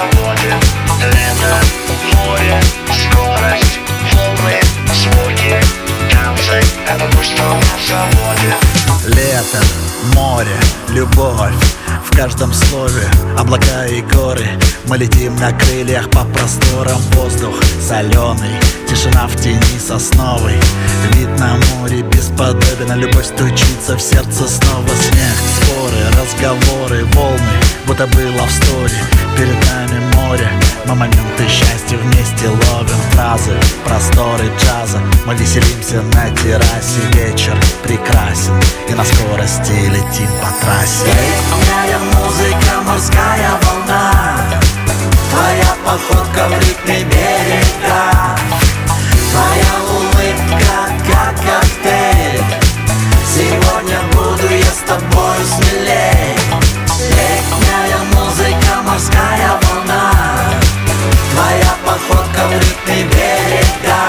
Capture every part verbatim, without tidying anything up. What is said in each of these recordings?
заводе. Лето, море, скорость, волны, звуки, танцы. Это то, что на заводе. Лето, море, любовь в каждом слове, облака и горы. Мы летим на крыльях по просторам, воздух соленый, тишина в тени сосновой. Вид на море бесподобен, а любовь стучится в сердце снова. Смех, споры, разговоры, волны, будто было в сторе. Перед нами море, мы моменты счастья вместе ловим. Фразы, просторы джаза, мы веселимся на террасе. Вечер прекрасен, и на скорости летим по трассе. Летняя музыка, морская волна, твоя походка в ритме берега, твоя улыбка, как коктейль. Сегодня буду я с тобою смелей. Летняя музыка, морская волна, твоя походка в ритме берега,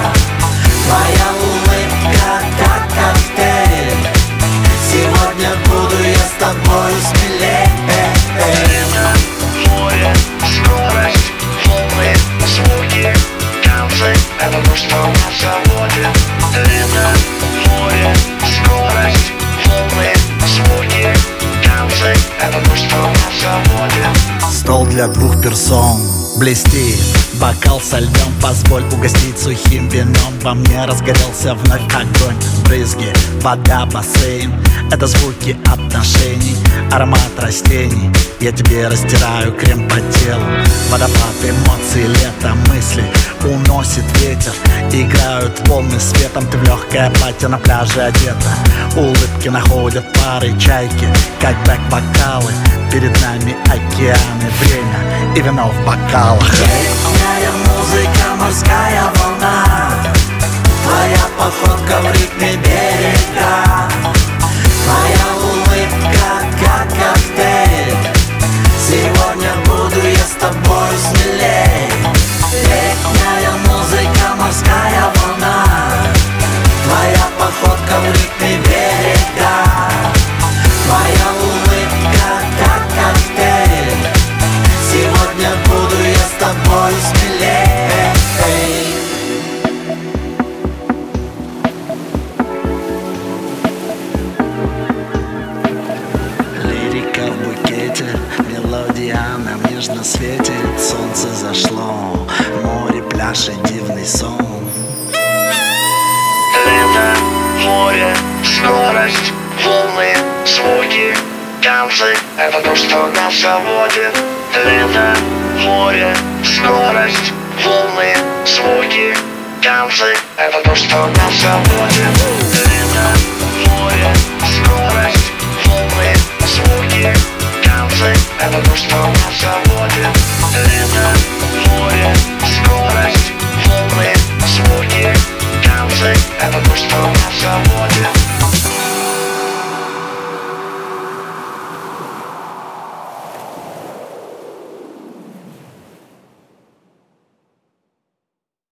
твоя улыбка, как коктейль. Сегодня буду я с тобою смелей. Лето, море, скорость, волны, звуки, танцы. Это то, что на заводе. Лето, море, скорость, волны, звуки, танцы. Это то, что на заводе. Стол для двух персон блестит, бокал со льдом, позволь угостить сухим вином. Во мне разгорелся вновь огонь, брызги, вода, бассейн. Это звуки отношений, аромат растений. Я тебе растираю крем по телу. Водопад эмоций, лето, мысли уносит ветер. Играют волны светом, ты в легкое платье на пляже одета. Улыбки находят пары, чайки, как бэк-вокалы. Перед нами океаны, время и вино в бокалах. Летняя музыка, морская волна, твоя походка в ритме берега, твоя улыбка, как коктейль. Сегодня буду я с тобою смелей. Летняя музыка, морская волна, твоя походка в ритме берега, твоя улыбка, как коктейль. Сегодня буду я с тобою смелей. Лирика в букете, мелодия нам нежно светит. Солнце зашло, море, пляж и дивный сон. Лето, море, скорость, волны, звуки, танцы. Это то, что на заводе. Лето, море, скорость, волны, звуки, танцы. Это то, что на заводе. Лето, море, скорость, волны, звуки, танцы. Это то, что на заводе. Лето, море, скорость, волны, звуки, танцы. Это то, что на заводе.